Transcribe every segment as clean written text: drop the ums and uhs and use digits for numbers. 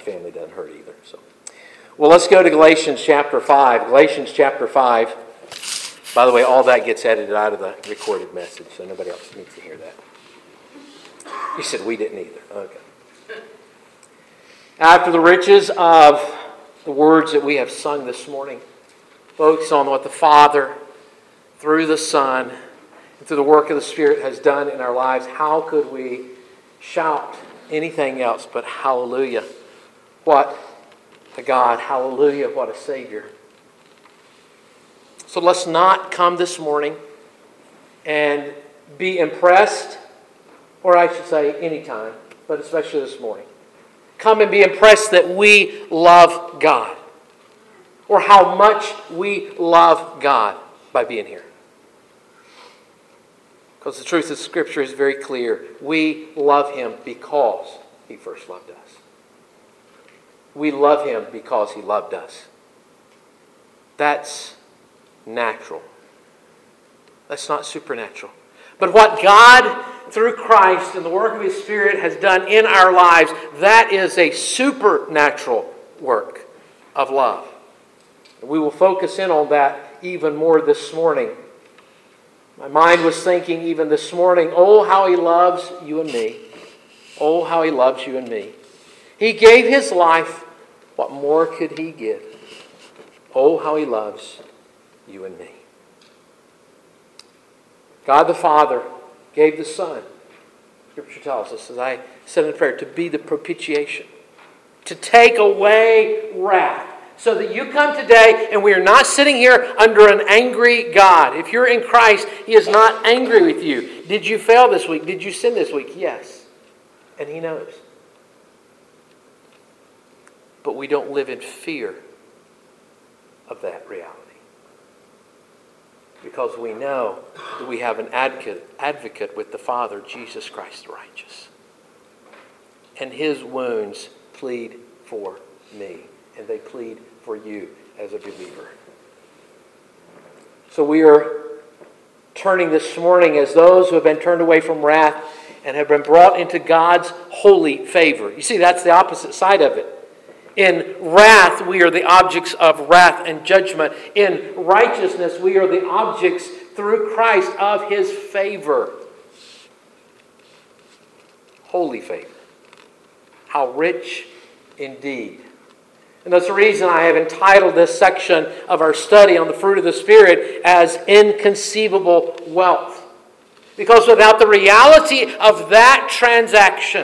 family doesn't hurt either. So, well, let's go to Galatians chapter 5. Galatians chapter 5. By the way, all that gets edited out of the recorded message, so nobody else needs to hear that. You said we didn't either. Okay. After the riches of the words that we have sung this morning, focus on what the Father, through the Son, and through the work of the Spirit has done in our lives, how could we shout anything else but hallelujah? What a God, hallelujah, what a Savior. So let's not come this morning and be impressed, or I should say anytime, but especially this morning. Come and be impressed that we love God, or how much we love God by being here. Because the truth of Scripture is very clear. We love Him because He first loved us. We love Him because He loved us. That's natural. That's not supernatural. But what God, through Christ and the work of His Spirit, has done in our lives, that is a supernatural work of love. And we will focus in on that even more this morning. My mind was thinking even this morning, oh, how He loves you and me. Oh, how He loves you and me. He gave His life. What more could He give? Oh, how He loves you and me. God the Father gave the Son, Scripture tells us, as I said in the prayer, to be the propitiation, to take away wrath. So that you come today and we are not sitting here under an angry God. If you're in Christ, He is not angry with you. Did you fail this week? Did you sin this week? Yes. And He knows. But we don't live in fear of that reality. Because we know that we have an advocate with the Father, Jesus Christ the righteous. And His wounds plead for me. And they plead for you as a believer. So we are turning this morning as those who have been turned away from wrath and have been brought into God's holy favor. You see, that's the opposite side of it. In wrath, we are the objects of wrath and judgment. In righteousness, we are the objects through Christ of His favor. Holy favor. How rich indeed. And that's the reason I have entitled this section of our study on the fruit of the Spirit as Inconceivable Wealth. Because without the reality of that transaction,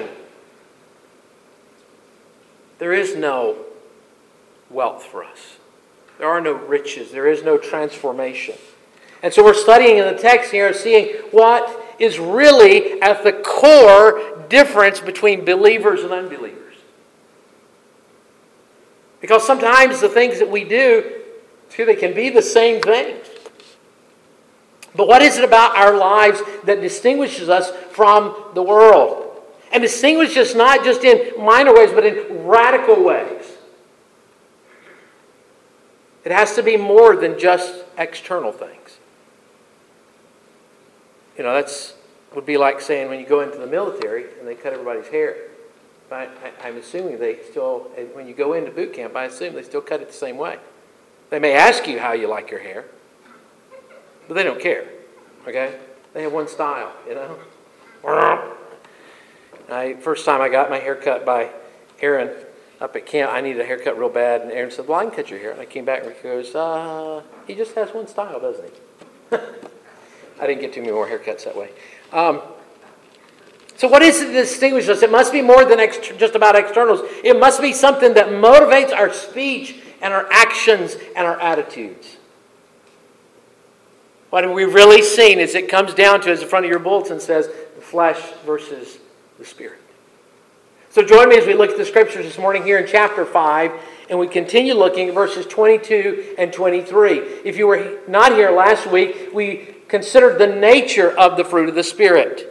there is no wealth for us. There are no riches. There is no transformation. And so we're studying in the text here, seeing what is really at the core difference between believers and unbelievers. Because sometimes the things that we do, they can be the same things. But what is it about our lives that distinguishes us from the world? And distinguishes us not just in minor ways, but in radical ways. It has to be more than just external things. You know, that's would be like saying when you go into the military and they cut everybody's hair. I'm assuming they still, when you go into boot camp, I assume they still cut it the same way. They may ask you how you like your hair, but they don't care, okay? They have one style, you know? First time I got my hair cut by Aaron up at camp, I needed a haircut real bad, and Aaron said, well, I can cut your hair. And I came back and he goes, he just has one style, doesn't he? I didn't get too many more haircuts that way. So what is it that distinguishes us? It must be more than just about externals. It must be something that motivates our speech and our actions and our attitudes. What we've really seen is it comes down to, as the front of your bulletin says, the flesh versus the Spirit. So join me as we look at the Scriptures this morning here in chapter 5, and we continue looking at verses 22 and 23. If you were not here last week, we considered the nature of the fruit of the Spirit.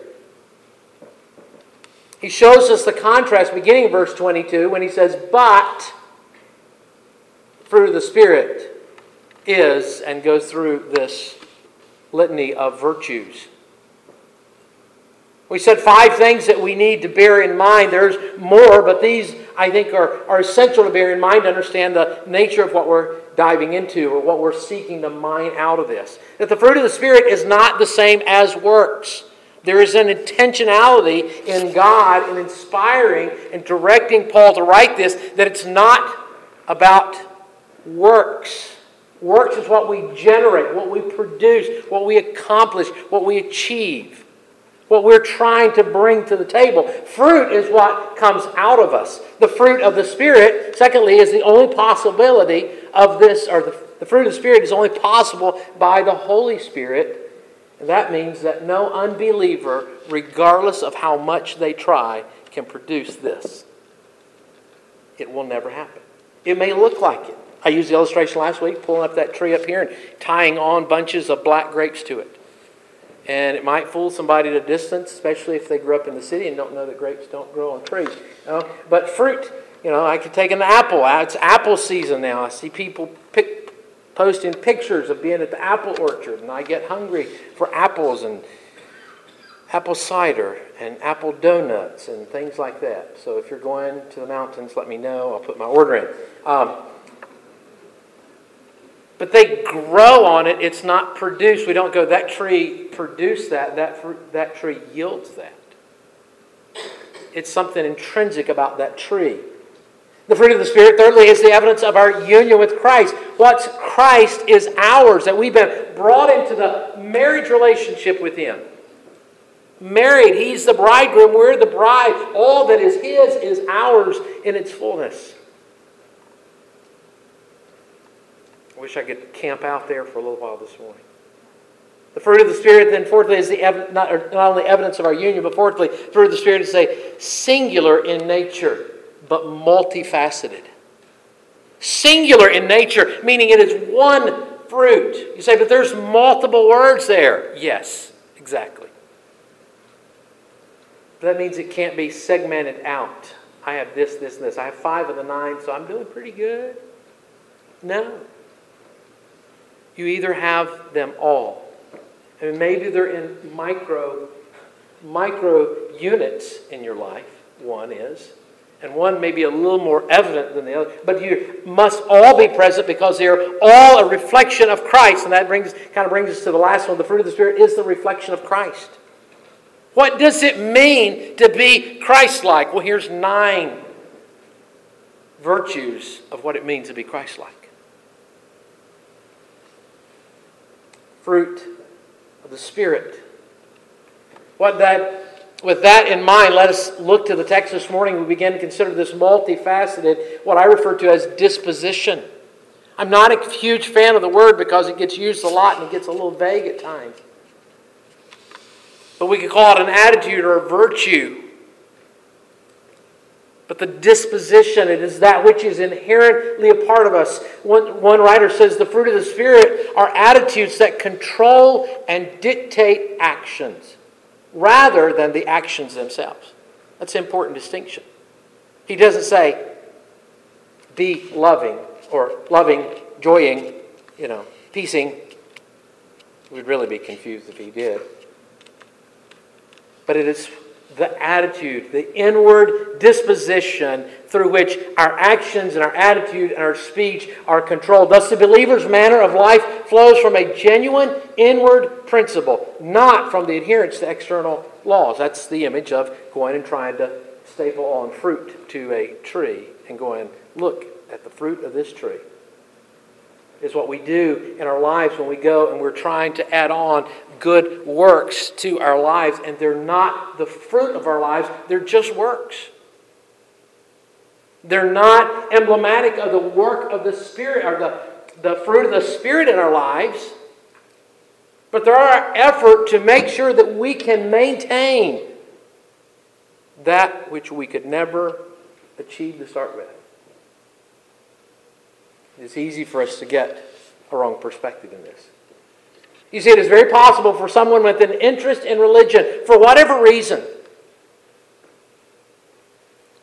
He shows us the contrast beginning in verse 22 when he says, but fruit of the Spirit is, and goes through this litany of virtues. We said 5 things that we need to bear in mind. There's more, but these, I think, are essential to bear in mind to understand the nature of what we're diving into or what we're seeking to mine out of this. That the fruit of the Spirit is not the same as works. There is an intentionality in God in inspiring and directing Paul to write this, that it's not about works. Works is what we generate, what we produce, what we accomplish, what we achieve, what we're trying to bring to the table. Fruit is what comes out of us. The fruit of the Spirit, secondly, is the only possibility of this, or the fruit of the Spirit is only possible by the Holy Spirit. And that means that no unbeliever, regardless of how much they try, can produce this. It will never happen. It may look like it. I used the illustration last week, pulling up that tree up here and tying on bunches of black grapes to it. And it might fool somebody at a distance, especially if they grew up in the city and don't know that grapes don't grow on trees. But fruit, I could take an apple. It's apple season now. I see people posting pictures of being at the apple orchard, and I get hungry for apples and apple cider and apple donuts and things like that. So if you're going to the mountains, let me know. I'll put my order in. But they grow on it. It's not produced. We don't go, that tree produced that. That tree yields that. It's something intrinsic about that tree. The fruit of the Spirit, thirdly, is the evidence of our union with Christ. What's Christ is ours, that we've been brought into the marriage relationship with Him. Married, He's the bridegroom, we're the bride. All that is His is ours in its fullness. I wish I could camp out there for a little while this morning. The fruit of the Spirit, then, fourthly, is not only evidence of our union, but fourthly, the fruit of the Spirit is singular in nature, but multifaceted. Singular in nature, meaning it is one fruit. You say, but there's multiple words there. Yes, exactly. That means it can't be segmented out. I have this, this, and this. I have 5 of the 9, so I'm doing pretty good. No. You either have them all. And maybe they're in micro units in your life. One is. And one may be a little more evident than the other. But you must all be present because they're all a reflection of Christ. And that brings us to the last one. The fruit of the Spirit is the reflection of Christ. What does it mean to be Christ-like? Well, here's 9 virtues of what it means to be Christ-like. Fruit of the Spirit. With that in mind, let us look to the text this morning. We begin to consider this multifaceted, what I refer to as disposition. I'm not a huge fan of the word because it gets used a lot and it gets a little vague at times. But we could call it an attitude or a virtue. But the disposition, it is that which is inherently a part of us. One writer says the fruit of the Spirit are attitudes that control and dictate actions rather than the actions themselves. That's an important distinction. He doesn't say be loving or loving, joying, peacing. We'd really be confused if he did. But it is the attitude, the inward disposition through which our actions and our attitude and our speech are controlled. Thus, the believer's manner of life flows from a genuine inward principle, not from the adherence to external laws. That's the image of going and trying to staple on fruit to a tree and going, look at the fruit of this tree. Is what we do in our lives when we go and we're trying to add on good works to our lives, and they're not the fruit of our lives, they're just works. They're not emblematic of the work of the Spirit, or the fruit of the Spirit in our lives, but they're our effort to make sure that we can maintain that which we could never achieve to start with. It's easy for us to get a wrong perspective in this. You see, it is very possible for someone with an interest in religion, for whatever reason,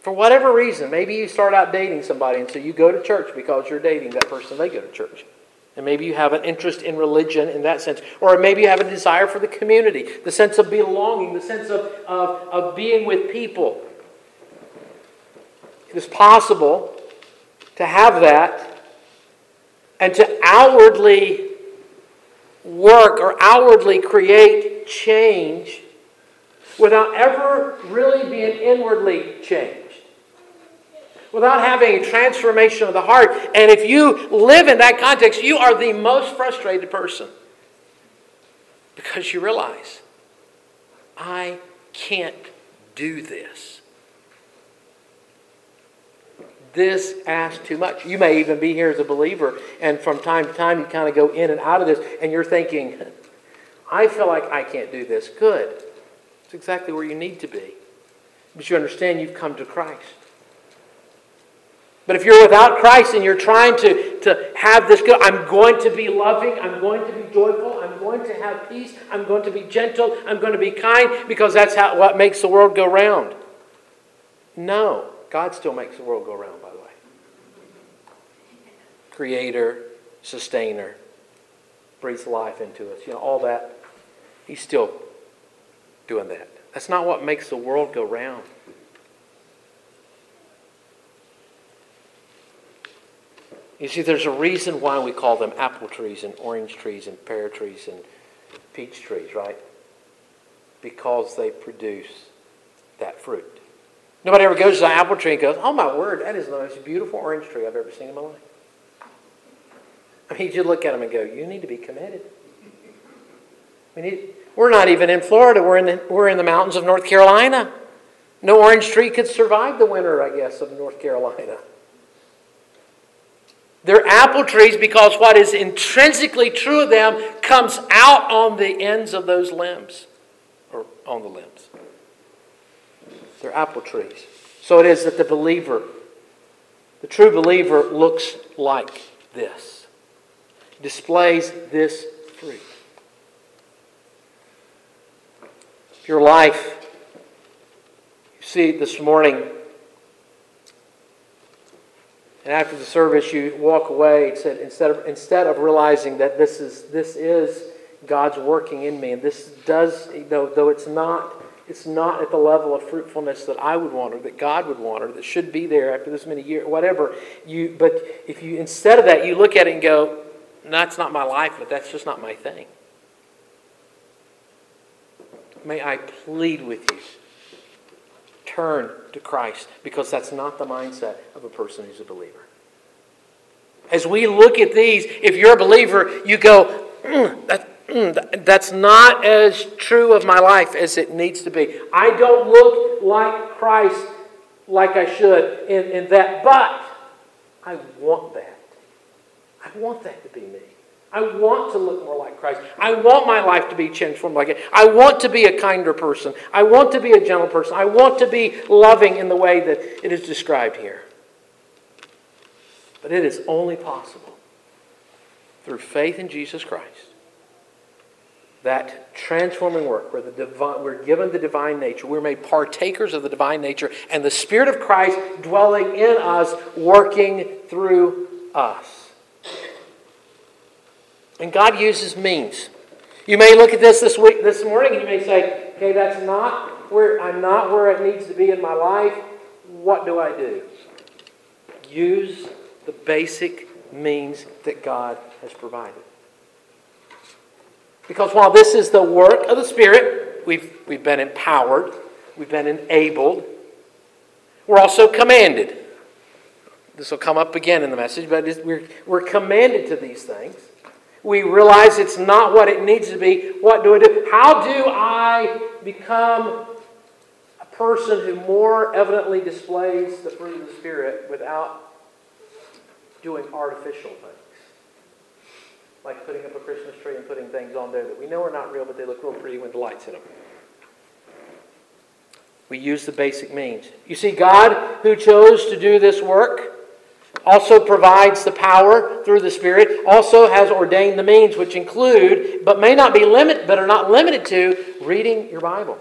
maybe you start out dating somebody and so you go to church because you're dating that person, they go to church. And maybe you have an interest in religion in that sense. Or maybe you have a desire for the community, the sense of belonging, the sense of being with people. It is possible to have that and to outwardly work or outwardly create change without ever really being inwardly changed. Without having a transformation of the heart. And if you live in that context, you are the most frustrated person. Because you realize, I can't do this. This asks too much. You may even be here as a believer, and from time to time you kind of go in and out of this, and you're thinking, I feel like I can't do this. Good. It's exactly where you need to be. But you understand you've come to Christ. But if you're without Christ and you're trying to have this go, I'm going to be loving, I'm going to be joyful, I'm going to have peace, I'm going to be gentle, I'm going to be kind, because that's what makes the world go round. No. God still makes the world go round, by the way. Creator, sustainer, breathes life into us. All that. He's still doing that. That's not what makes the world go round. You see, there's a reason why we call them apple trees and orange trees and pear trees and peach trees, right? Because they produce that fruit. Nobody ever goes to an apple tree and goes, oh my word, that is the most beautiful orange tree I've ever seen in my life. I mean, you look at them and go, you need to be committed. We're not even in Florida. We're in the mountains of North Carolina. No orange tree could survive the winter, I guess, of North Carolina. They're apple trees because what is intrinsically true of them comes out on the ends of those limbs, or on the limbs. They're apple trees. So it is that the true believer, looks like this. Displays this fruit. Your life, you see this morning, and after the service you walk away, it said, instead of realizing that this is God's working in me, and this does, though it's not at the level of fruitfulness that I would want, or that God would want, or that should be there after this many years, whatever. But if you, instead of that, you look at it and go, that's not my life, but that's just not my thing. May I plead with you, turn to Christ, because that's not the mindset of a person who's a believer. As we look at these, if you're a believer, you go, that's not as true of my life as it needs to be. I don't look like Christ like I should in that, but I want that. I want that to be me. I want to look more like Christ. I want my life to be transformed like it. I want to be a kinder person. I want to be a gentle person. I want to be loving in the way that it is described here. But it is only possible through faith in Jesus Christ. That transforming work where we're given the divine nature. We're made partakers of the divine nature. And the Spirit of Christ dwelling in us, working through us. And God uses means. You may look at this morning, and you may say, okay, I'm not where it needs to be in my life. What do I do? Use the basic means that God has provided. Because while this is the work of the Spirit, we've been empowered, we've been enabled, we're also commanded. This will come up again in the message, but we're commanded to these things. We realize it's not what it needs to be. What do I do? How do I become a person who more evidently displays the fruit of the Spirit without doing artificial things? Like putting up a Christmas tree and putting things on there that we know are not real, but they look real pretty when the lights hit them. We use the basic means. You see, God, who chose to do this work, also provides the power through the Spirit, also has ordained the means, which include, but are not limited to, reading your Bible,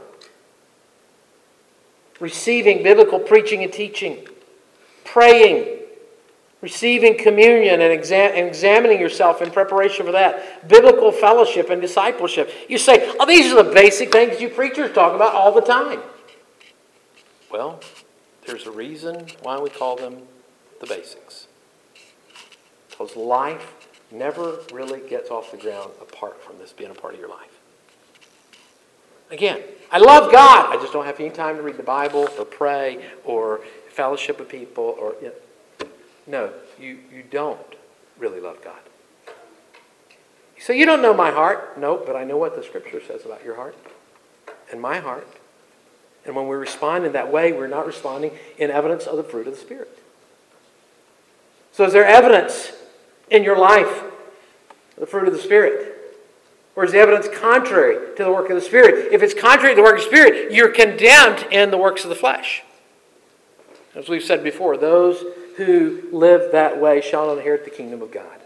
receiving biblical preaching and teaching, praying, Receiving communion and examining yourself in preparation for that. Biblical fellowship and discipleship. You say, oh, these are the basic things you preachers talk about all the time. Well, there's a reason why we call them the basics. Because life never really gets off the ground apart from this being a part of your life. Again, I love God. I just don't have any time to read the Bible or pray or fellowship with people. No, you don't really love God. You say, you don't know my heart. No, but I know what the Scripture says about your heart and my heart. And when we respond in that way, we're not responding in evidence of the fruit of the Spirit. So is there evidence in your life of the fruit of the Spirit? Or is the evidence contrary to the work of the Spirit? If it's contrary to the work of the Spirit, you're condemned in the works of the flesh. As we've said before, those who live that way shall not inherit the kingdom of God.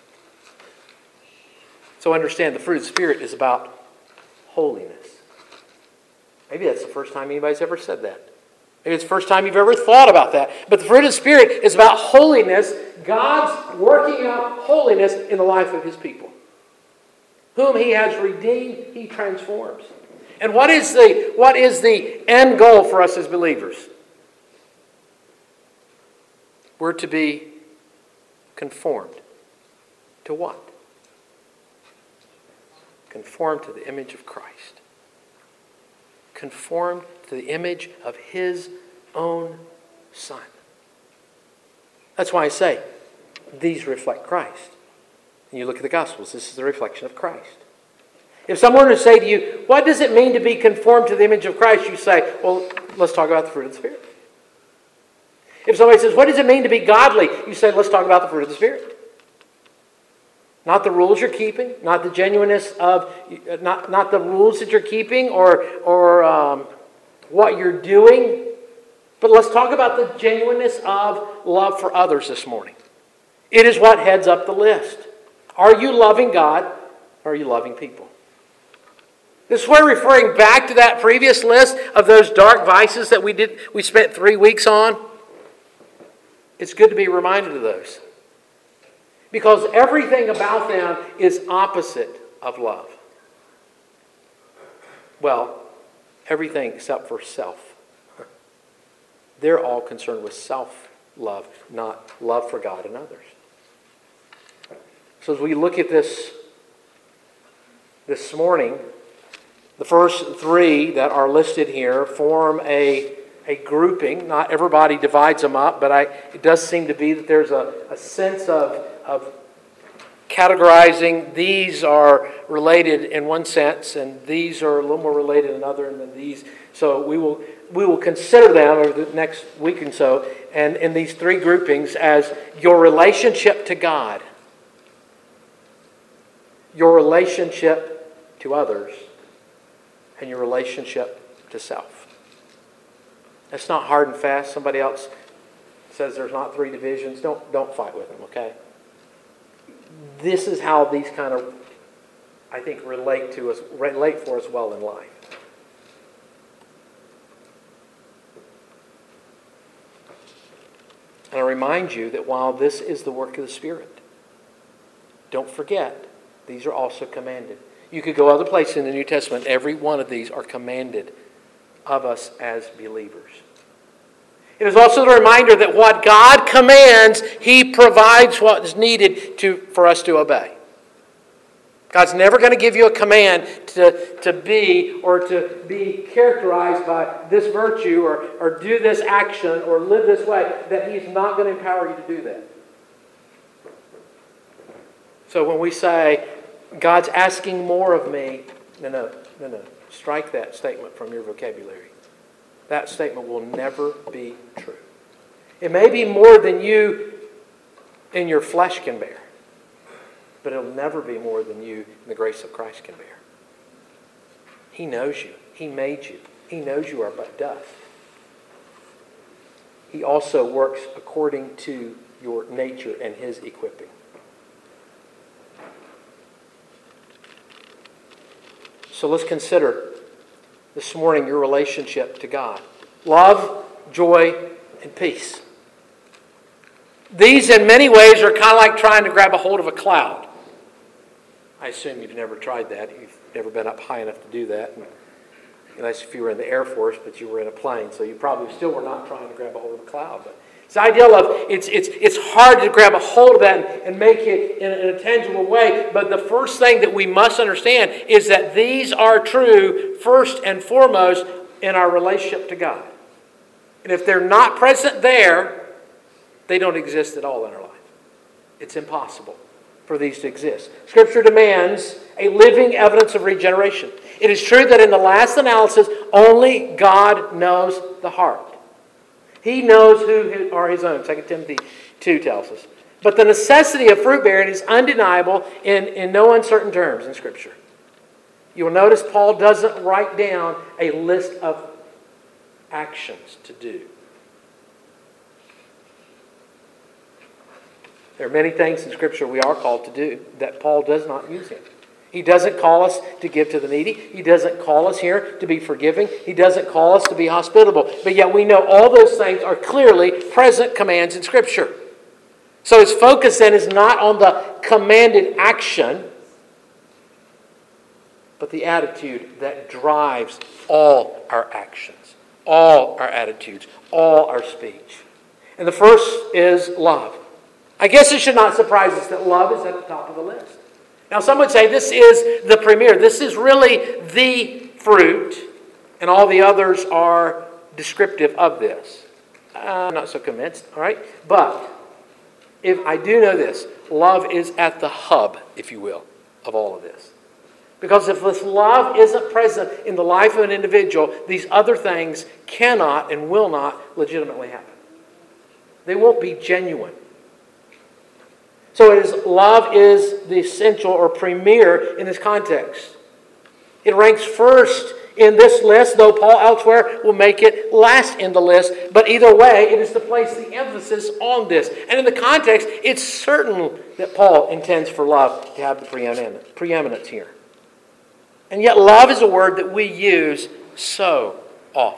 So understand, the fruit of the Spirit is about holiness. Maybe that's the first time anybody's ever said that. Maybe it's the first time you've ever thought about that. But the fruit of the Spirit is about holiness. God's working out holiness in the life of His people. Whom He has redeemed, He transforms. And what is the end goal for us as believers? We're to be conformed. To what? Conformed to the image of Christ. Conformed to the image of His own Son. That's why I say, these reflect Christ. And you look at the Gospels, this is the reflection of Christ. If someone were to say to you, what does it mean to be conformed to the image of Christ? You say, well, let's talk about the fruit of the Spirit. If somebody says, what does it mean to be godly? You say, let's talk about the fruit of the Spirit. Not the rules you're keeping, not the genuineness of, not the rules that you're keeping or what you're doing. But let's talk about the genuineness of love for others this morning. It is what heads up the list. Are you loving God or are you loving people? This is where, referring back to that previous list of those dark vices that we spent 3 weeks on, it's good to be reminded of those. Because everything about them is opposite of love. Well, everything except for self. They're all concerned with self-love, not love for God and others. So as we look at this morning, the first three that are listed here form a grouping. Not everybody divides them up, but it does seem to be that there's a sense of categorizing. These are related in one sense, and these are a little more related in another, and then these. So we will consider them over the next week and so, and in these three groupings as your relationship to God, your relationship to others, and your relationship to self. That's not hard and fast. Somebody else says there's not three divisions. Don't fight with them, okay? This is how these kind of, I think, relate for us well in life. And I remind you that while this is the work of the Spirit, don't forget, these are also commanded. You could go other places in the New Testament. Every one of these are commanded of us as believers. It is also the reminder that what God commands, He provides what is needed for us to obey. God's never going to give you a command to be characterized by this virtue or do this action or live this way, that He's not going to empower you to do that. So when we say, God's asking more of me, no. Strike that statement from your vocabulary. That statement will never be true. It may be more than you in your flesh can bear, but it'll never be more than you in the grace of Christ can bear. He knows you. He made you. He knows you are but dust. He also works according to your nature and His equipping. So let's consider this morning your relationship to God. Love, joy, and peace. These, in many ways, are kind of like trying to grab a hold of a cloud. I assume you've never tried that. You've never been up high enough to do that. Unless if you were in the Air Force, but you were in a plane. So you probably still were not trying to grab a hold of a cloud. But it's the idea of it's hard to grab a hold of that and make it in a tangible way. But the first thing that we must understand is that these are true first and foremost in our relationship to God. And if they're not present there, they don't exist at all in our life. It's impossible for these to exist. Scripture demands a living evidence of regeneration. It is true that in the last analysis, only God knows the heart. He knows who are His own, 2 Timothy 2 tells us. But the necessity of fruit bearing is undeniable in no uncertain terms in Scripture. You will notice Paul doesn't write down a list of actions to do. There are many things in Scripture we are called to do that Paul does not use here. He doesn't call us to give to the needy. He doesn't call us here to be forgiving. He doesn't call us to be hospitable. But yet we know all those things are clearly present commands in Scripture. So his focus then is not on the commanded action, but the attitude that drives all our actions, all our attitudes, all our speech. And the first is love. I guess it should not surprise us that love is at the top of the list. Now, some would say this is the premier. This is really the fruit, and all the others are descriptive of this. I'm not so convinced, all right? But if I do know this, love is at the hub, if you will, of all of this. Because if this love isn't present in the life of an individual, these other things cannot and will not legitimately happen. They won't be genuine. So love is the essential or premier in this context. It ranks first in this list, though Paul elsewhere will make it last in the list. But either way, it is to place the emphasis on this. And in the context, it's certain that Paul intends for love to have the preeminence here. And yet love is a word that we use so often.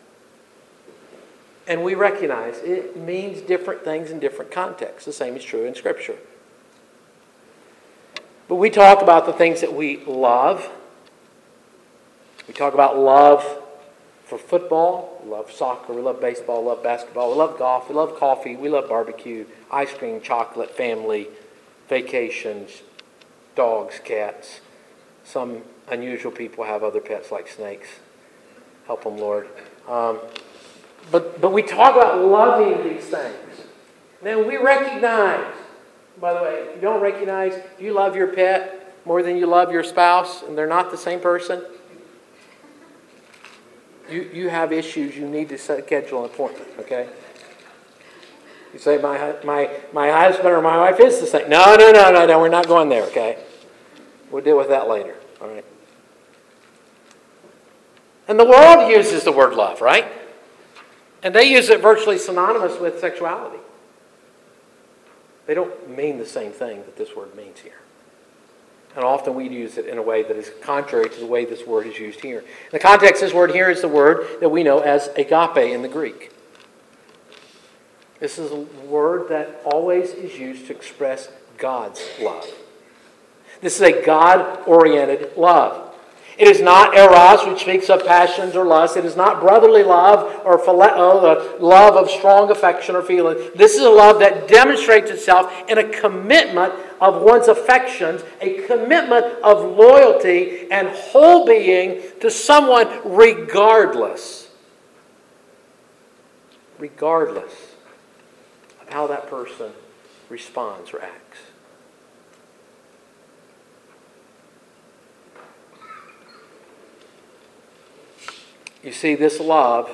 And we recognize it means different things in different contexts. The same is true in Scripture. But we talk about the things that we love. We talk about love for football. We love soccer. We love baseball. We love basketball. We love golf. We love coffee. We love barbecue, ice cream, chocolate, family, vacations, dogs, cats. Some unusual people have other pets like snakes. Help them, Lord. But we talk about loving these things. Then we recognize, by the way, if you don't recognize, if you love your pet more than you love your spouse and they're not the same person, you have issues. You need to schedule an appointment, okay? You say, my husband or my wife is the same. No, we're not going there, okay? We'll deal with that later, all right? And the world uses the word love, right? And they use it virtually synonymous with sexuality. They don't mean the same thing that this word means here. And often we use it in a way that is contrary to the way this word is used here. In the context, this word here is the word that we know as agape in the Greek. This is a word that always is used to express God's love. This is a God-oriented love. It is not eros, which speaks of passions or lust. It is not brotherly love or phileo, the love of strong affection or feeling. This is a love that demonstrates itself in a commitment of one's affections, a commitment of loyalty and whole being to someone regardless of how that person responds or acts. You see, this love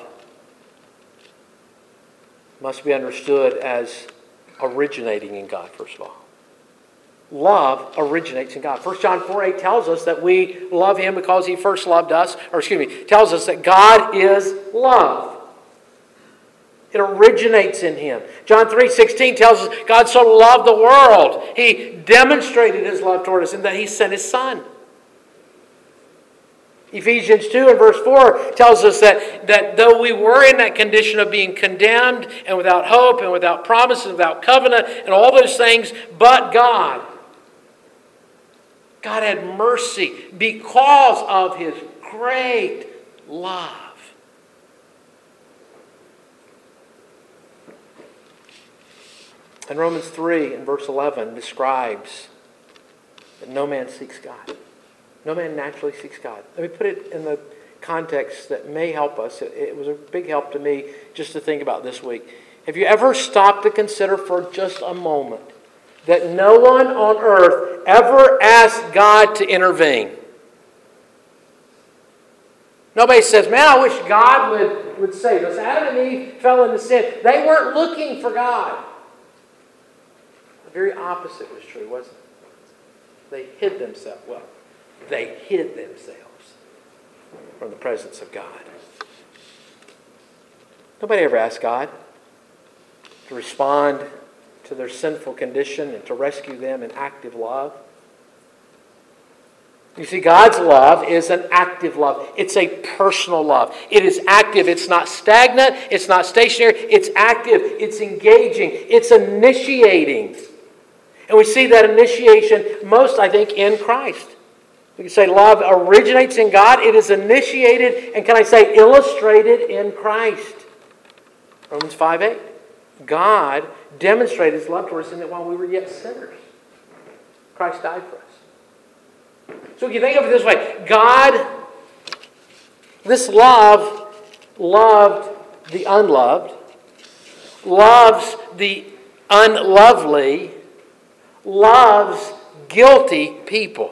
must be understood as originating in God, first of all. Love originates in God. 1 John 4:8 tells us that we love Him because He first loved us. Tells us that God is love. It originates in Him. John 3:16 tells us God so loved the world. He demonstrated His love toward us in that He sent His Son. Ephesians 2 and verse 4 tells us that though we were in that condition of being condemned and without hope and without promise and without covenant and all those things, but God had mercy because of His great love. And Romans 3 and verse 11 describes that no man seeks God. No man naturally seeks God. Let me put it in the context that may help us. It was a big help to me just to think about this week. Have you ever stopped to consider for just a moment that no one on earth ever asked God to intervene? Nobody says, man, I wish God would save us. Adam and Eve fell into sin. They weren't looking for God. The very opposite was true, wasn't it? They hid themselves. Well, they hid themselves from the presence of God. Nobody ever asked God to respond to their sinful condition and to rescue them in active love. You see, God's love is an active love. It's a personal love. It is active. It's not stagnant. It's not stationary. It's active. It's engaging. It's initiating. And we see that initiation most, I think, in Christ. We can say love originates in God. It is initiated, and can I say illustrated in Christ. Romans 5:8. God demonstrated His love to us in that while we were yet sinners, Christ died for us. So if you think of it this way, God, this love, loved the unloved, loves the unlovely, loves guilty people.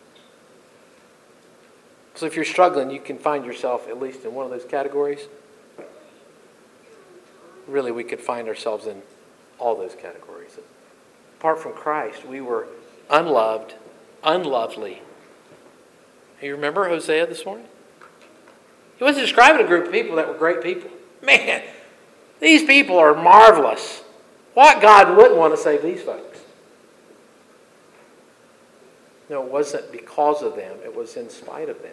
So if you're struggling, you can find yourself at least in one of those categories. Really, we could find ourselves in all those categories. Apart from Christ, we were unloved, unlovely. You remember Hosea this morning? He wasn't describing a group of people that were great people. Man, these people are marvelous. What God wouldn't want to save these folks? No, it wasn't because of them. It was in spite of them.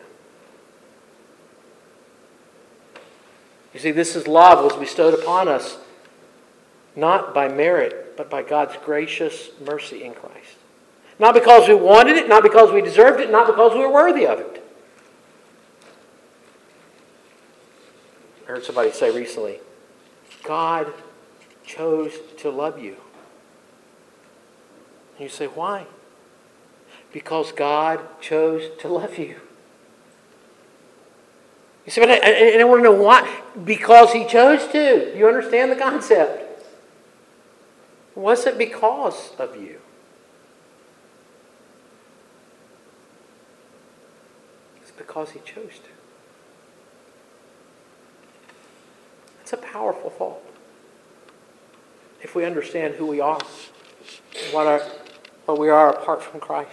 You see, this is love was bestowed upon us not by merit, but by God's gracious mercy in Christ. Not because we wanted it, not because we deserved it, not because we were worthy of it. I heard somebody say recently, God chose to love you. And you say, why? Because God chose to love you. You say, but I want to know why. Because He chose to. You understand the concept? It wasn't because of you. It's because He chose to. It's a powerful thought. If we understand who we are, what we are apart from Christ.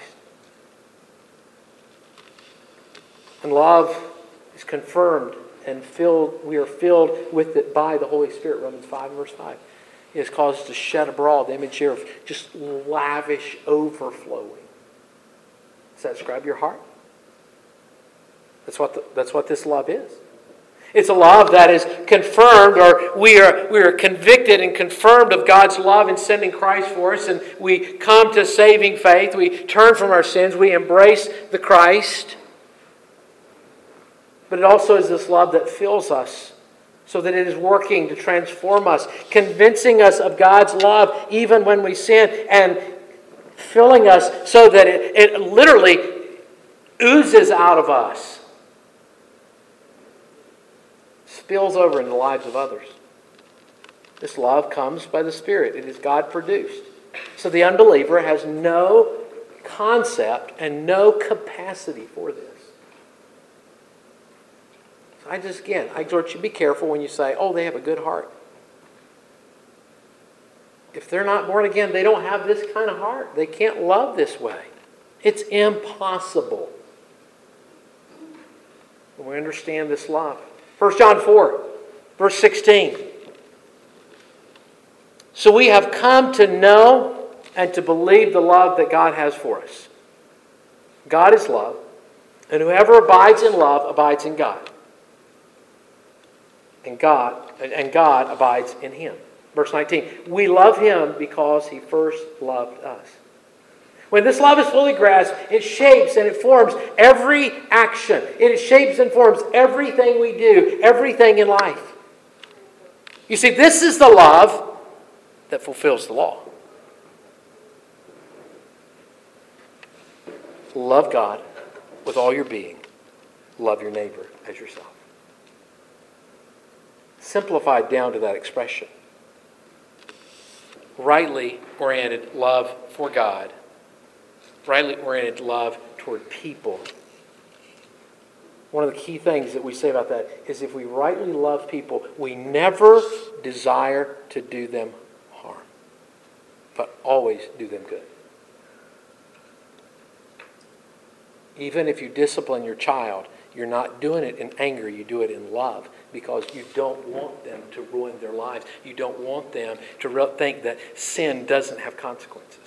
And love is confirmed and filled. We are filled with it by the Holy Spirit. Romans 5 verse 5. It has caused us to shed abroad the image here of just lavish overflowing. Does that describe your heart? That's what this love is. It's a love that is confirmed, or we are convicted and confirmed of God's love in sending Christ for us, and we come to saving faith. We turn from our sins. We embrace the Christ. But it also is this love that fills us so that it is working to transform us, convincing us of God's love even when we sin, and filling us so that it literally oozes out of us, spills over in the lives of others. This love comes by the Spirit. It is God produced. So the unbeliever has no concept and no capacity for this. I exhort you to be careful when you say, oh, they have a good heart. If they're not born again, they don't have this kind of heart. They can't love this way. It's impossible. When we understand this love. 1 John 4, verse 16. So we have come to know and to believe the love that God has for us. God is love. And whoever abides in love abides in God. And God abides in him. Verse 19, we love him because he first loved us. When this love is fully grasped, it shapes and it forms every action. It shapes and forms everything we do, everything in life. You see, this is the love that fulfills the law. Love God with all your being. Love your neighbor as yourself. Simplified down to that expression. Rightly oriented love for God. Rightly oriented love toward people. One of the key things that we say about that is if we rightly love people, we never desire to do them harm, but always do them good. Even if you discipline your child, you're not doing it in anger, you do it in love because you don't want them to ruin their lives. You don't want them to think that sin doesn't have consequences.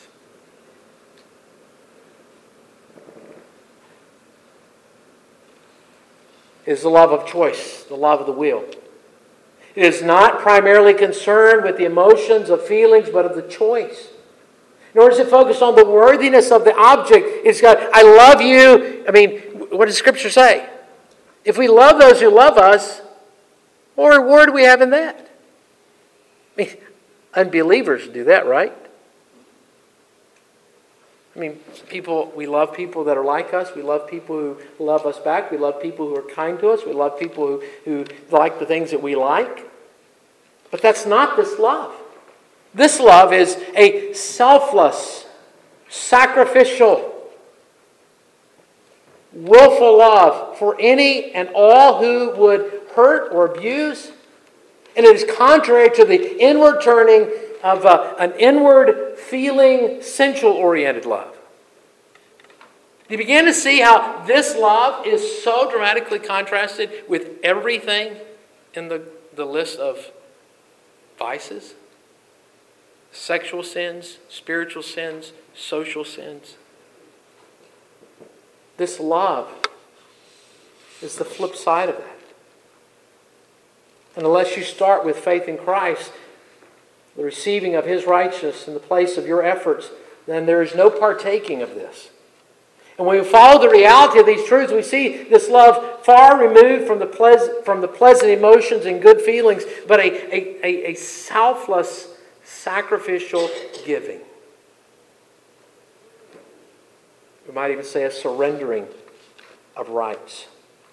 It is the love of choice, the love of the will. It is not primarily concerned with the emotions of feelings, but of the choice. Nor is it focused on the worthiness of the object. It's got, I love you. I mean, what does Scripture say? If we love those who love us, what reward do we have in that? I mean, unbelievers do that, right? I mean, we love people that are like us. We love people who love us back. We love people who are kind to us. We love people who like the things that we like. But that's not this love. This love is a selfless, sacrificial, willful love for any and all who would hurt or abuse. And it is contrary to the inward turning of an inward feeling, sensual-oriented love. You begin to see how this love is so dramatically contrasted with everything in the list of vices. Sexual sins, spiritual sins, social sins. This love is the flip side of that. And unless you start with faith in Christ, the receiving of His righteousness in the place of your efforts, then there is no partaking of this. And when we follow the reality of these truths, we see this love far removed from the pleasant emotions and good feelings, but a selfless, sacrificial giving. We might even say a surrendering of rights.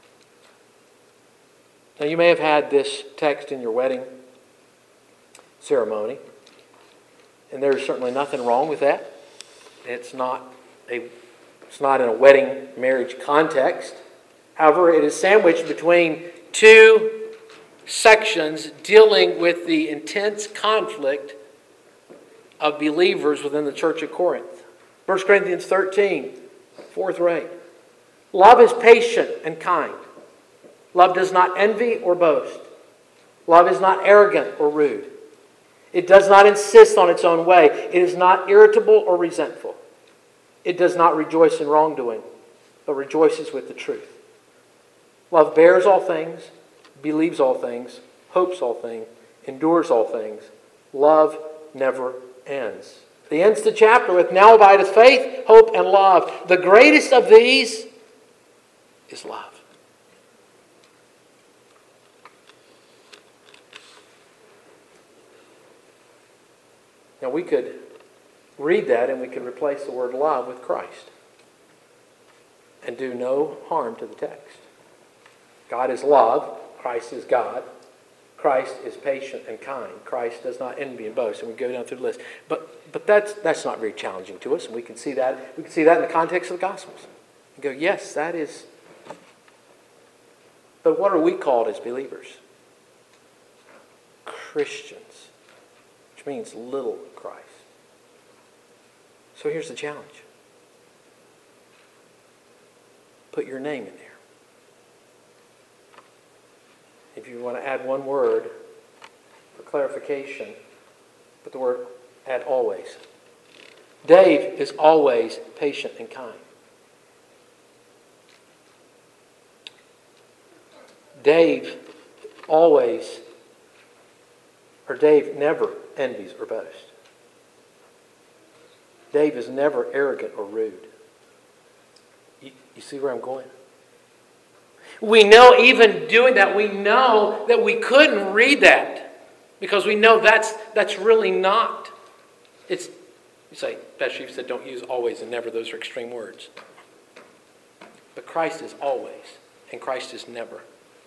Now, you may have had this text in your wedding ceremony, and there's certainly nothing wrong with that. It's not in a wedding marriage context. However, it is sandwiched between two sections dealing with the intense conflict of believers within the church of Corinth. 1 Corinthians 13, 4 through 8. Love is patient and kind. Love does not envy or boast. Love is not arrogant or rude. It does not insist on its own way. It is not irritable or resentful. It does not rejoice in wrongdoing, but rejoices with the truth. Love bears all things, believes all things, hopes all things, endures all things. Love never ends. He ends the chapter with, now abideth faith, hope, and love. The greatest of these is love. Now we could read that and we could replace the word love with Christ and do no harm to the text. God is love. Christ is God. Christ is patient and kind. Christ does not envy and boast. And we go down through the list. But that's not very challenging to us. And we can see that. We can see that in the context of the Gospels. And go, yes, that is. But what are we called as believers? Christians, which means little Christ. So here's the challenge. Put your name in there. If you want to add one word for clarification, put the word add always. Dave is always patient and kind. Dave never envies or boasts. Dave is never arrogant or rude. You see where I'm going? We know even doing that, we know that we couldn't read that because we know that's really not. You say, Pastor Eve said, don't use always and never. Those are extreme words. But Christ is always, and Christ is never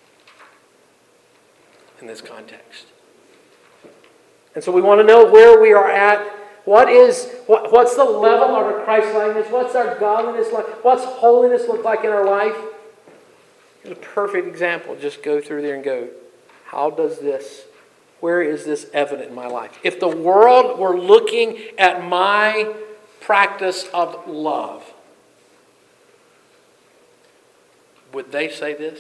in this context. And so we want to know where we are at. What's the level of our Christ-likeness? What's our godliness like? What's holiness look like in our life? Here's a perfect example. Just go through there and go, where is this evident in my life? If the world were looking at my practice of love, would they say this?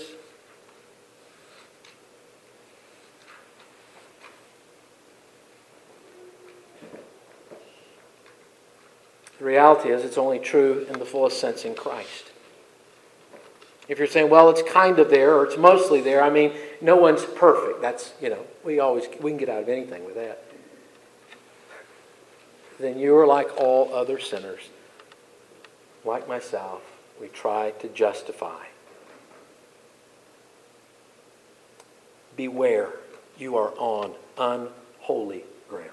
The reality is it's only true in the fullest sense in Christ. If you're saying, well, it's kind of there or it's mostly there, I mean, no one's perfect. That's, we can get out of anything with that. Then you are like all other sinners. Like myself, we try to justify. Beware, you are on unholy ground.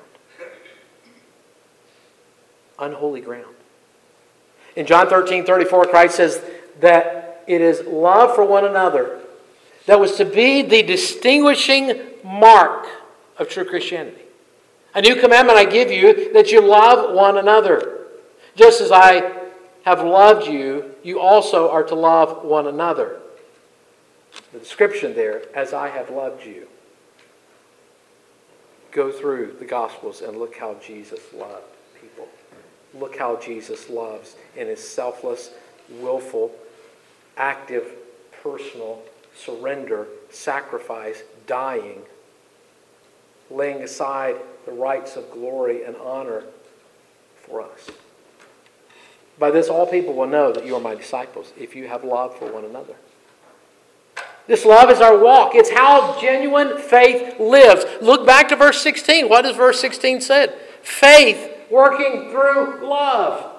Unholy ground. In John 13:34, Christ says that it is love for one another that was to be the distinguishing mark of true Christianity. A new commandment I give you, that you love one another. Just as I have loved you, you also are to love one another. The description there, as I have loved you. Go through the Gospels and look how Jesus loved people. Look how Jesus loves in his selfless, willful, active, personal surrender, sacrifice, dying, laying aside the rights of glory and honor for us. By this, all people will know that you are my disciples, if you have love for one another. This love is our walk. It's how genuine faith lives. Look back to verse 16. What does verse 16 say? Faith working through love.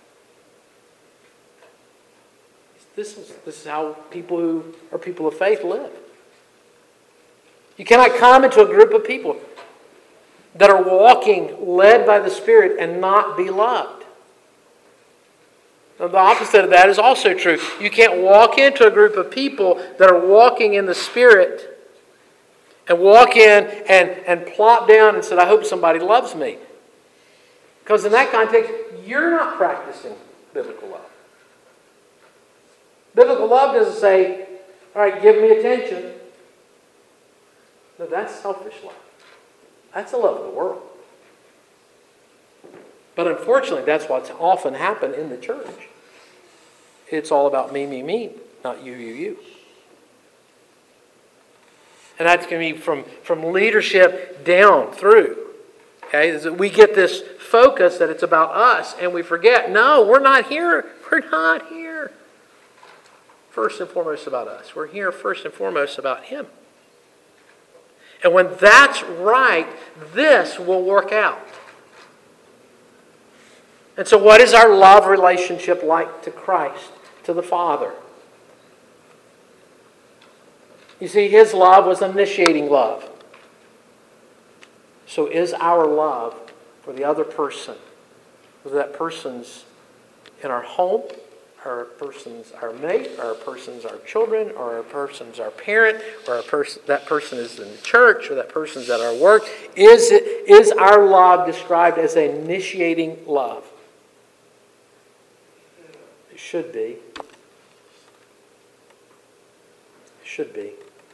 This is how people who are people of faith live. You cannot come into a group of people that are walking led by the Spirit and not be loved. Now, the opposite of that is also true. You can't walk into a group of people that are walking in the Spirit and walk in and plop down and say, I hope somebody loves me. Because in that context, you're not practicing biblical love. Biblical love doesn't say, all right, give me attention. No, that's selfish love. That's the love of the world. But unfortunately, that's what's often happened in the church. It's all about me, me, me, not you, you, you. And that's going to be from leadership down through. Okay, is that we get this focus that it's about us, and we forget, no, we're not here. We're not here first and foremost about us. We're here first and foremost about Him. And when that's right, this will work out. And so what is our love relationship like to Christ, to the Father? You see, His love was initiating love. So is our love for the other person, whether that person's in our home, or a person's our mate, or a person's our children, or a person's our parent, or that person is in the church, or that person's at our work, is our love described as an initiating love? It should be. It should be.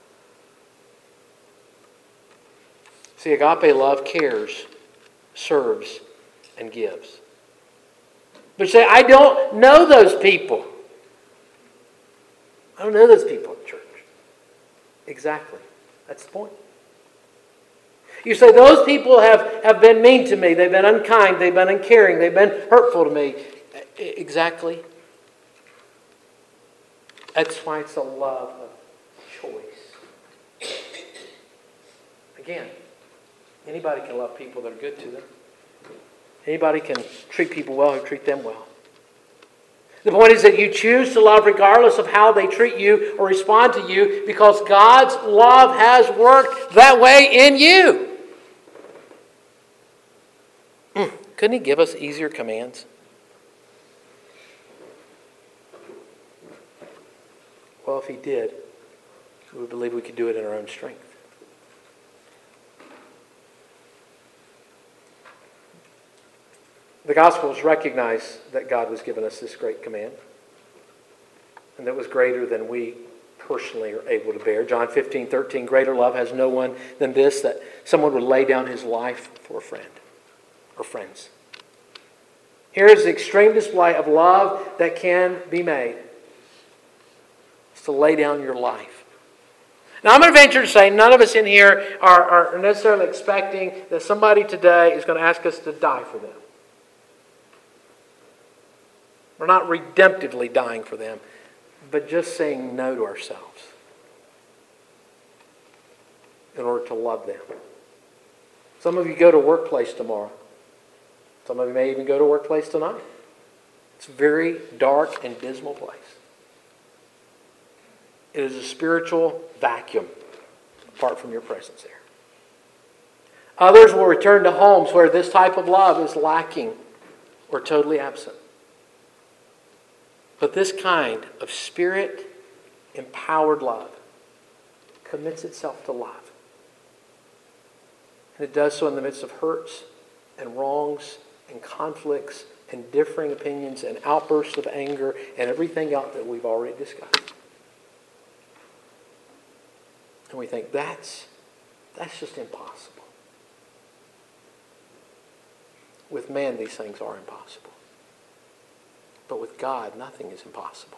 See, agape love cares, serves, and gives. But you say, I don't know those people. I don't know those people in church. Exactly. That's the point. You say, those people have been mean to me. They've been unkind. They've been uncaring. They've been hurtful to me. Exactly. That's why it's a love of choice. Again, anybody can love people that are good to them. Anybody can treat people well who treat them well. The point is that you choose to love regardless of how they treat you or respond to you, because God's love has worked that way in you. Couldn't He give us easier commands? Well, if He did, we believe we could do it in our own strength. The Gospels recognize that God has given us this great command, and that was greater than we personally are able to bear. John 15:13, greater love has no one than this, that someone would lay down his life for a friend or friends. Here is the extreme display of love that can be made. It's to lay down your life. Now, I'm going to venture to say none of us in here are necessarily expecting that somebody today is going to ask us to die for them. We're not redemptively dying for them, but just saying no to ourselves in order to love them. Some of you go to workplace tomorrow. Some of you may even go to workplace tonight. It's a very dark and dismal place. It is a spiritual vacuum apart from your presence there. Others will return to homes where this type of love is lacking or totally absent. But this kind of Spirit-empowered love commits itself to love. And it does so in the midst of hurts and wrongs and conflicts and differing opinions and outbursts of anger and everything else that we've already discussed. And we think, that's just impossible. With man, these things are impossible. But with God, nothing is impossible.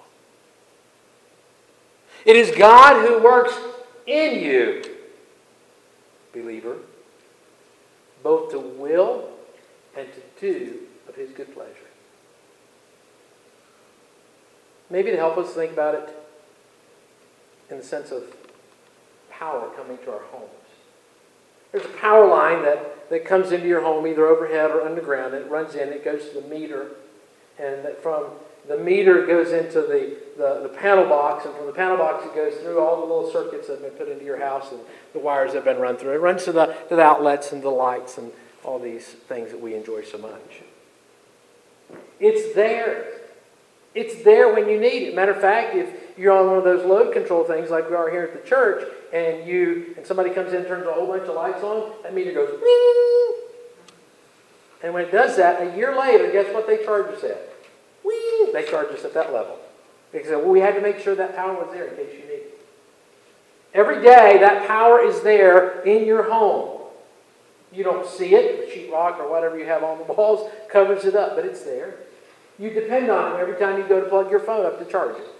It is God who works in you, believer, both to will and to do of His good pleasure. Maybe to help us think about it in the sense of power coming to our homes. There's a power line that comes into your home, either overhead or underground. It runs in, it goes to the meter. And that from the meter it goes into the panel box, and from the panel box it goes through all the little circuits that have been put into your house and the wires that have been run through. It runs to the outlets and the lights and all these things that we enjoy so much. It's there. It's there when you need it. Matter of fact, if you're on one of those load control things like we are here at the church, and somebody comes in and turns a whole bunch of lights on, that meter goes wing. And when it does that, a year later, guess what they charge us at? Whee! They charge us at that level. Because we had to make sure that power was there in case you need it. Every day, that power is there in your home. You don't see it. The sheetrock or whatever you have on the walls covers it up, but it's there. You depend on it every time you go to plug your phone up to charge it.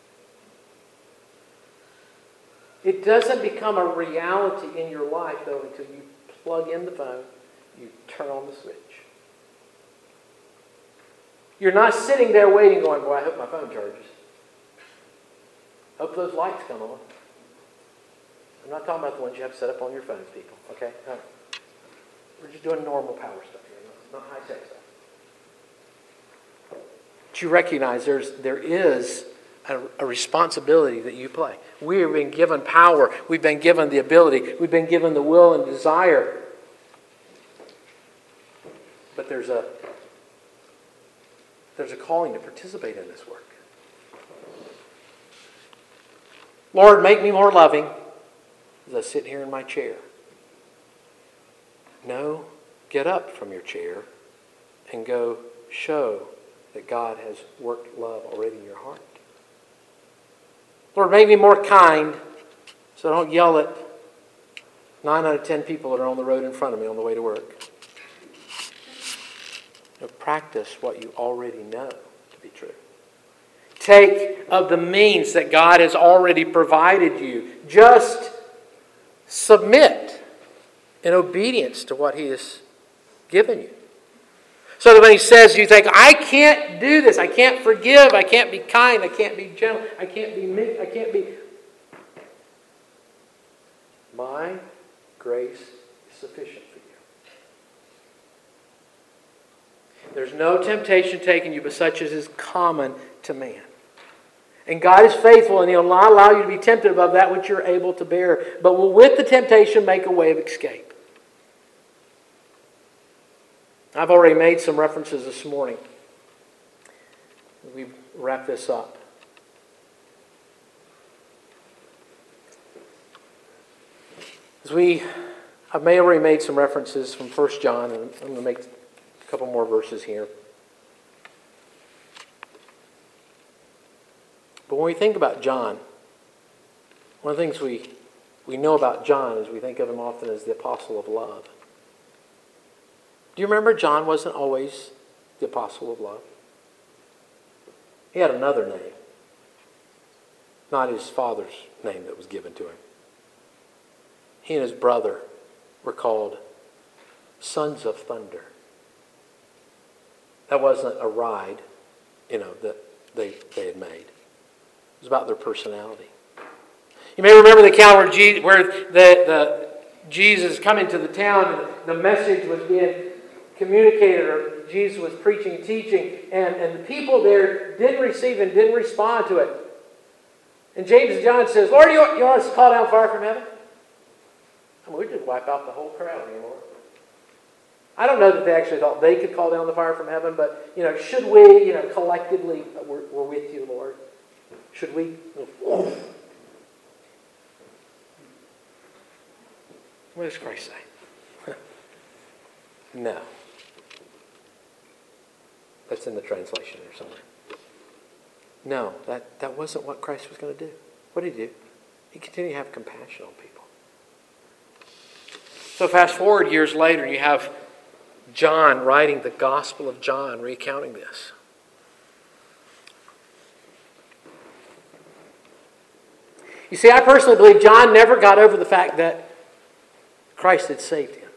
It doesn't become a reality in your life, though, until you plug in the phone, you turn on the switch. You're not sitting there waiting going, boy, I hope my phone charges. Hope those lights come on. I'm not talking about the ones you have set up on your phones, people. Okay? No. We're just doing normal power stuff here, not high-tech stuff. But you recognize there is a responsibility that you play. We have been given power. We've been given the ability. We've been given the will and desire. But there's a calling to participate in this work. Lord, make me more loving as I sit here in my chair. No, get up from your chair and go show that God has worked love already in your heart. Lord, make me more kind so I don't yell at 9 out of 10 people that are on the road in front of me on the way to work. No, practice what you already know to be true. Take of the means that God has already provided you. Just submit in obedience to what He has given you. So that when He says, you think, I can't do this, I can't forgive, I can't be kind, I can't be gentle, I can't be meek, I can't be... My grace is sufficient for you. There's no temptation taken you but such as is common to man. And God is faithful, and He'll not allow you to be tempted above that which you're able to bear, but will with the temptation make a way of escape. I've already made some references this morning. We wrap this up. I've already made some references from 1 John, and I'm going to make a couple more verses here. But when we think about John, one of the things we know about John is we think of him often as the apostle of love. Do you remember John wasn't always the apostle of love? He had another name, not his father's name that was given to him. He and his brother were called sons of thunder. That wasn't a ride, that they had made. It was about their personality. You may remember the account where Jesus coming to the town and the message was being communicated, or Jesus was preaching and teaching, and the people there didn't receive and didn't respond to it. And James and John says, Lord, you want us to call down fire from heaven? I mean, we could wipe out the whole crowd anymore. I don't know that they actually thought they could call down the fire from heaven, but, should we, collectively, we're with you, Lord. Should we? What does Christ say? No. That's in the translation or somewhere. No, that wasn't what Christ was going to do. What did He do? He continued to have compassion on people. So fast forward years later, you have John writing the Gospel of John, recounting this. You see, I personally believe John never got over the fact that Christ had saved him.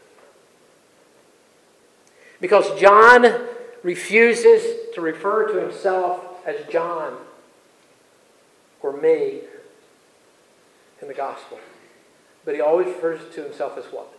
Because John refuses to refer to himself as John or me in the Gospel. But he always refers to himself as what?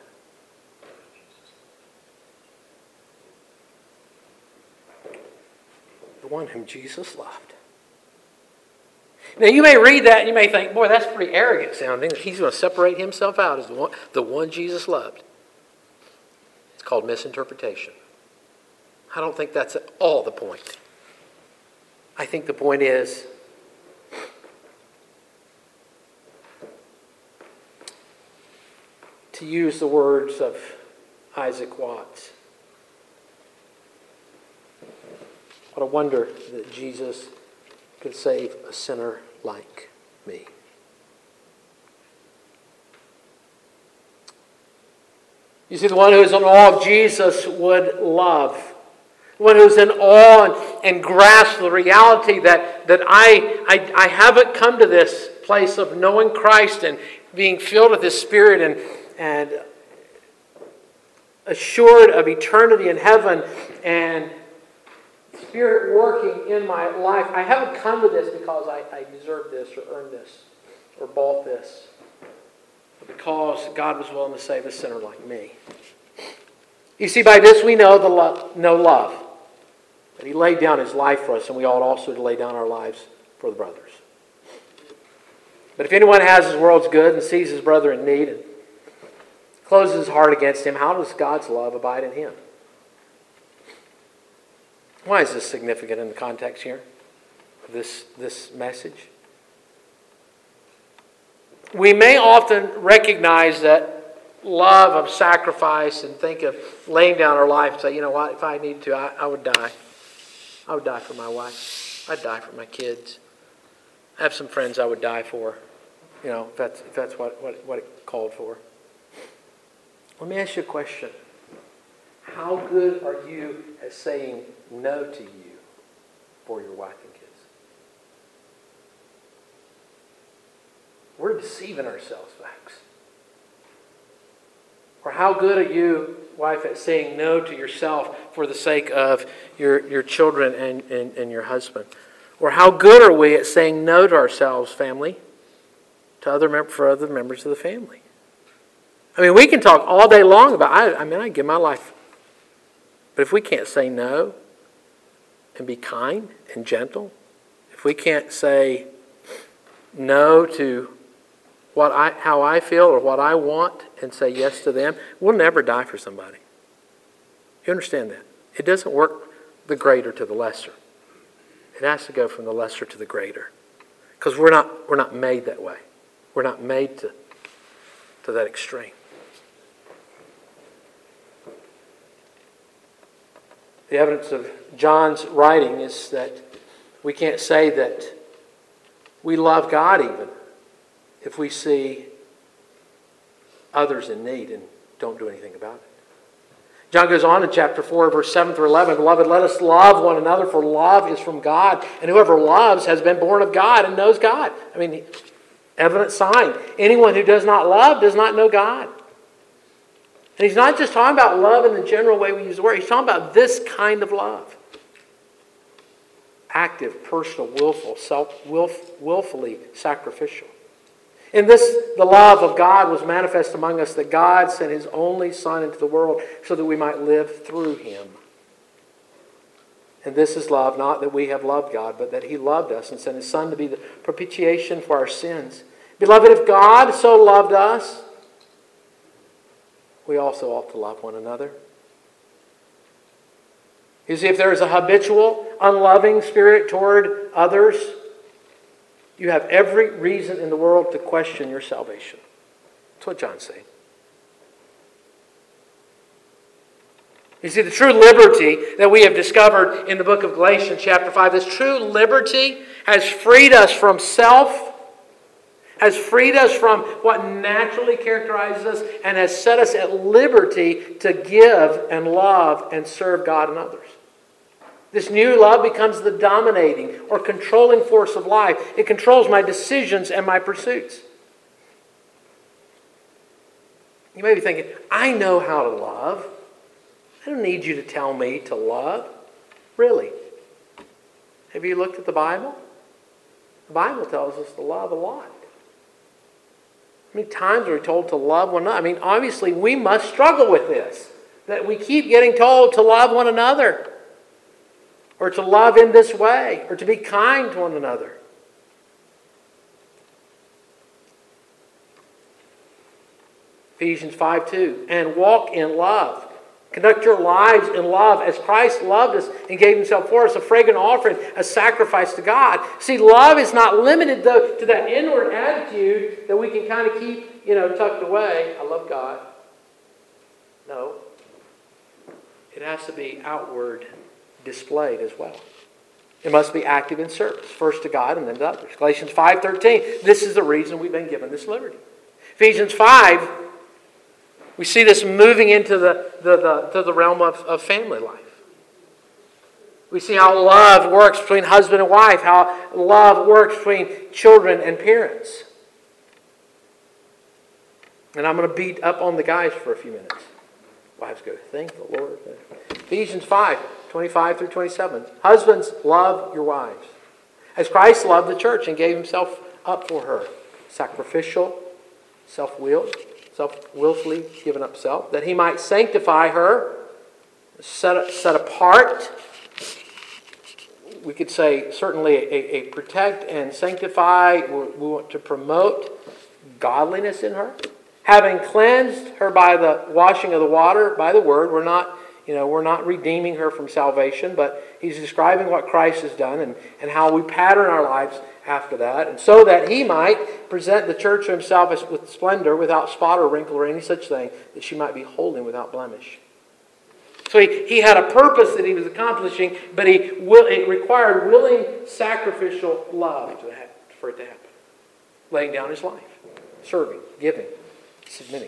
The one whom Jesus loved. Now you may read that and you may think, boy, that's pretty arrogant sounding. He's going to separate himself out as the one Jesus loved. It's called misinterpretation. I don't think that's at all the point. I think the point is to use the words of Isaac Watts. What a wonder that Jesus could save a sinner like me. You see, the one who is in awe of Jesus would love. The one who is in awe and grasps the reality that I haven't come to this place of knowing Christ and being filled with His Spirit and assured of eternity in heaven and Spirit working in my life. I haven't come to this because I deserve this or earned this or bought this. But because God was willing to save a sinner like me. You see, by this we know know love. That He laid down His life for us, and we ought also to lay down our lives for the brothers. But if anyone has his world's good and sees his brother in need and closes his heart against him, how does God's love abide in him? Why is this significant in the context here of this message? We may often recognize that love of sacrifice and think of laying down our life and say, you know what, if I need to, I would die. I would die for my wife. I'd die for my kids. I have some friends I would die for, if that's what it called for. Let me ask you a question. How good are you at saying no to you for your wife and kids? We're deceiving ourselves, folks. Or how good are you, wife, at saying no to yourself for the sake of your children and your husband? Or how good are we at saying no to ourselves, family, for other members of the family? I mean, we can talk all day long about, I give my life. But if we can't say no and be kind and gentle, if we can't say no to how I feel or what I want and say yes to them, we'll never die for somebody. You understand that? It doesn't work the greater to the lesser. It has to go from the lesser to the greater. Because we're not made that way. We're not made to that extreme. The evidence of John's writing is that we can't say that we love God even if we see others in need and don't do anything about it. John goes on in chapter 4, verse 7 through 11, "Beloved, let us love one another, for love is from God, and whoever loves has been born of God and knows God." I mean, evident sign. Anyone who does not love does not know God. And he's not just talking about love in the general way we use the word. He's talking about this kind of love. Active, personal, willfully sacrificial. In this, the love of God was manifest among us, that God sent His only Son into the world so that we might live through Him. And this is love, not that we have loved God, but that He loved us and sent His Son to be the propitiation for our sins. Beloved, if God so loved us, we also ought to love one another. You see, if there is a habitual, unloving spirit toward others, you have every reason in the world to question your salvation. That's what John's saying. You see, the true liberty that we have discovered in the book of Galatians chapter 5, this true liberty has freed us from self, has freed us from what naturally characterizes us, and has set us at liberty to give and love and serve God and others. This new love becomes the dominating or controlling force of life. It controls my decisions and my pursuits. You may be thinking, I know how to love. I don't need you to tell me to love. Really? Have you looked at the Bible? The Bible tells us to love a lot. How many times are we told to love one another? I mean, obviously we must struggle with this. That we keep getting told to love one another. Or to love in this way. Or to be kind to one another. Ephesians 5:2. And walk in love. Conduct your lives in love as Christ loved us and gave Himself for us, a fragrant offering, a sacrifice to God. See, love is not limited, though, to that inward attitude that we can kind of keep, tucked away. I love God. No. It has to be outward displayed as well. It must be active in service, first to God and then to others. Galatians 5:13. This is the reason we've been given this liberty. Ephesians 5. We see this moving into the realm of family life. We see how love works between husband and wife, how love works between children and parents. And I'm going to beat up on the guys for a few minutes. Wives go, thank the Lord. Ephesians 5:25 through 27. Husbands, love your wives, as Christ loved the church and gave Himself up for her. Sacrificial, self-willfully given up self, that He might sanctify her, set apart. We could say certainly a protect and sanctify. We want to promote godliness in her, having cleansed her by the washing of the water, by the word. We're not redeeming her from salvation, but he's describing what Christ has done and how we pattern our lives after that, and so that He might present the church to Himself with splendor, without spot or wrinkle or any such thing, that she might be holy and without blemish. So he had a purpose that He was accomplishing, but it required willing, sacrificial love for it to happen. Laying down His life, serving, giving, submitting.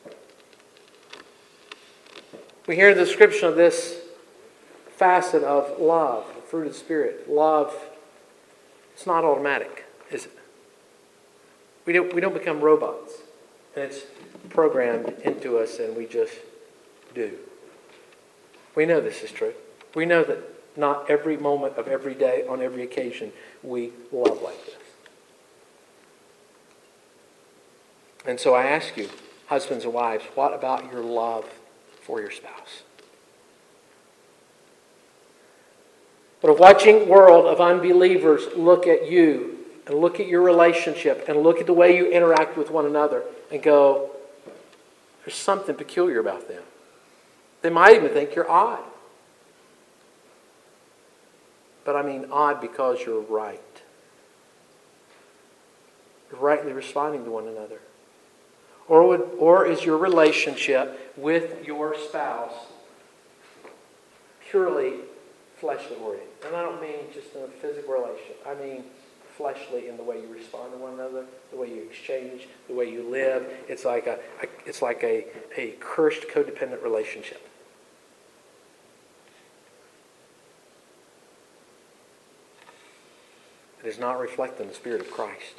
We hear the description of this facet of love, the fruit of the Spirit. Love, it's not automatic, is it? We don't become robots, and it's programmed into us, and we just do. We know this is true. We know that not every moment of every day, on every occasion, we love like this. And so I ask you, Husbands and wives, what about your love for your spouse? But a watching world of unbelievers look at you and look at your relationship and look at the way you interact with one another and go, there's something peculiar about them. They might even think you're odd. But I mean odd because you're right. You're rightly responding to one another. Or is your relationship with your spouse purely fleshly oriented? And I don't mean just in a physical relationship. I mean fleshly in the way you respond to one another, the way you exchange, the way you live. It's like a cursed codependent relationship. It does not reflect the Spirit of Christ.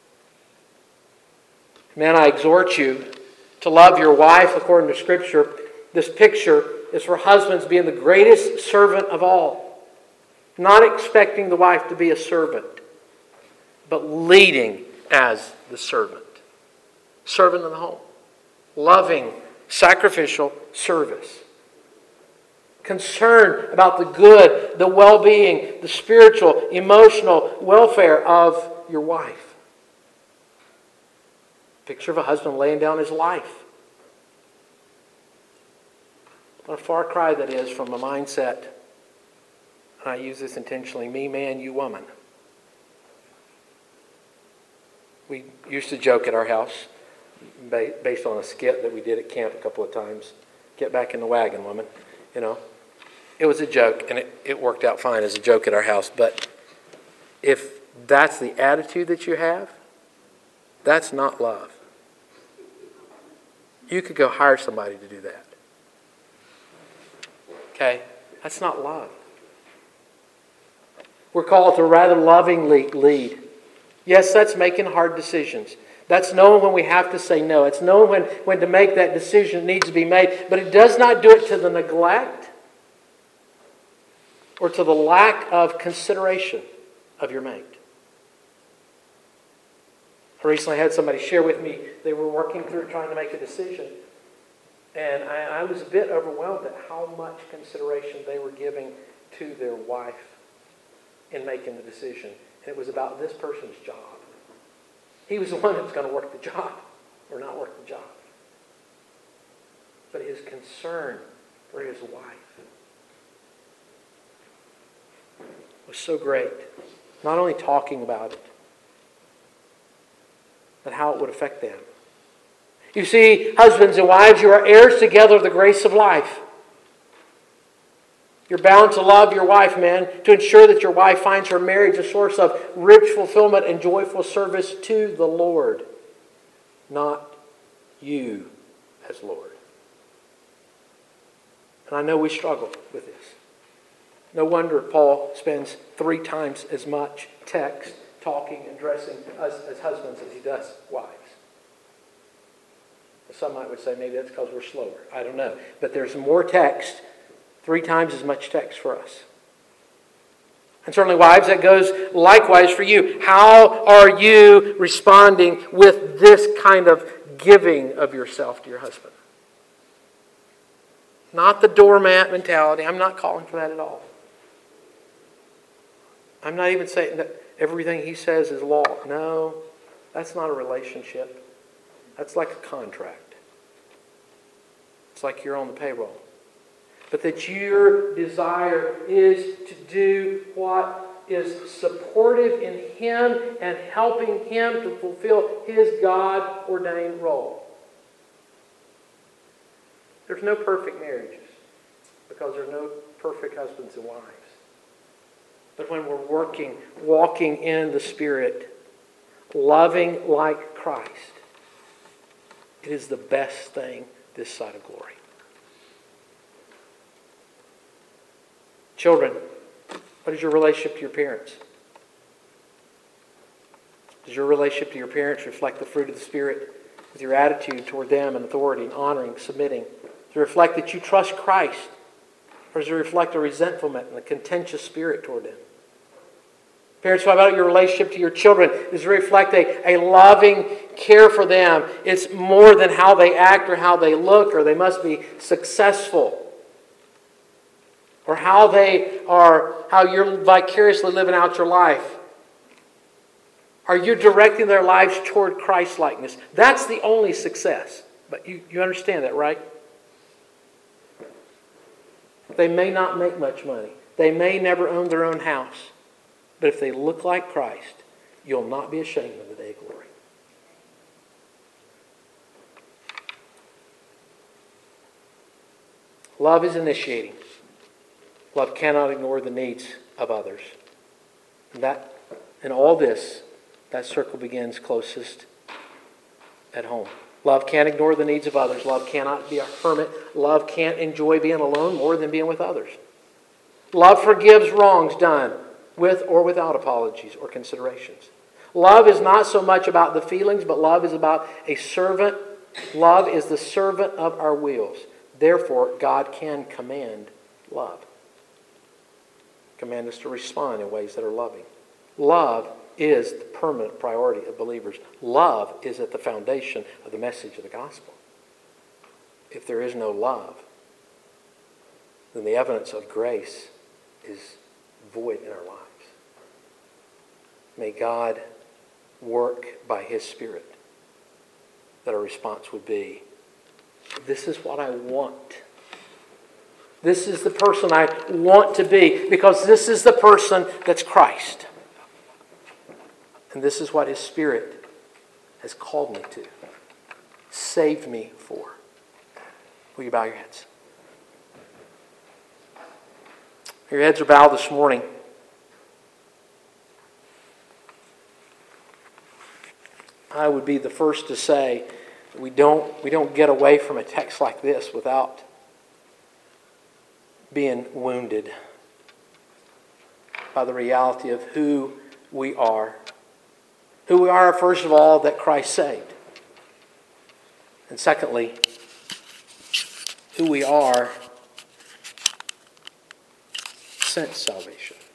Man, I exhort you to love your wife according to Scripture. This picture is for husbands being the greatest servant of all. Not expecting the wife to be a servant, but leading as the servant. Servant in the home. Loving, sacrificial service. Concerned about the good, the well-being, the spiritual, emotional welfare of your wife. Picture of a husband laying down his life. What a far cry that is from a mindset, and I use this intentionally, me man, you woman. We used to joke at our house, based on a skit that we did at camp a couple of times. Get back in the wagon, woman. You know, it was a joke, and it worked out fine as a joke at our house. But if that's the attitude that you have, that's not love. You could go hire somebody to do that. Okay? That's not love. We're called to rather lovingly lead. Yes, that's making hard decisions. That's knowing when we have to say no. It's knowing when to make that decision needs to be made. But it does not do it to the neglect or to the lack of consideration of your mate. I recently had somebody share with me, they were working through trying to make a decision. And I was a bit overwhelmed at how much consideration they were giving to their wife in making the decision. And it was about this person's job. He was the one that was going to work the job or not work the job. But his concern for his wife was so great. Not only talking about it, but how it would affect them. You see, husbands and wives, you are heirs together of the grace of life. You're bound to love your wife, men, to ensure that your wife finds her marriage a source of rich fulfillment and joyful service to the Lord, not you as Lord. And I know we struggle with this. No wonder Paul spends 3 times as much text talking and addressing us as husbands as he does wives. Some might say maybe that's because we're slower. I don't know. But there's more text, 3 times as much text for us. And certainly wives, that goes likewise for you. How are you responding with this kind of giving of yourself to your husband? Not the doormat mentality. I'm not calling for that at all. I'm not even saying that everything he says is law. No, that's not a relationship. That's like a contract. It's like you're on the payroll. But that your desire is to do what is supportive in him and helping him to fulfill his God-ordained role. There's no perfect marriages because there's no perfect husbands and wives. But when we're walking in the Spirit, loving like Christ, it is the best thing this side of glory. Children, what is your relationship to your parents? Does your relationship to your parents reflect the fruit of the Spirit with your attitude toward them and authority and honoring, submitting? Does it reflect that you trust Christ? Or does it reflect a resentment and a contentious spirit toward them? Parents, what about your relationship to your children? Does it reflect a loving, care for them. It's more than how they act or how they look, or they must be successful, or how you're vicariously living out your life. Are you directing their lives toward Christ-likeness? That's the only success. But you understand that, right? They may not make much money. They may never own their own house. But if they look like Christ, you'll not be ashamed of the day of glory. Love is initiating. Love cannot ignore the needs of others. And all this, that circle begins closest at home. Love can't ignore the needs of others. Love cannot be a hermit. Love can't enjoy being alone more than being with others. Love forgives wrongs done with or without apologies or considerations. Love is not so much about the feelings, but love is about a servant. Love is the servant of our wills. Therefore, God can command love. Command us to respond in ways that are loving. Love is the permanent priority of believers. Love is at the foundation of the message of the gospel. If there is no love, then the evidence of grace is void in our lives. May God work by His Spirit that our response would be, this is what I want. This is the person I want to be, because this is the person that's Christ. And this is what His Spirit has called me to, saved me for. Will you bow your heads? Your heads are bowed this morning. I would be the first to say that we don't get away from a text like this without being wounded by the reality of who we are. Who we are, first of all, that Christ saved. And secondly, who we are since salvation.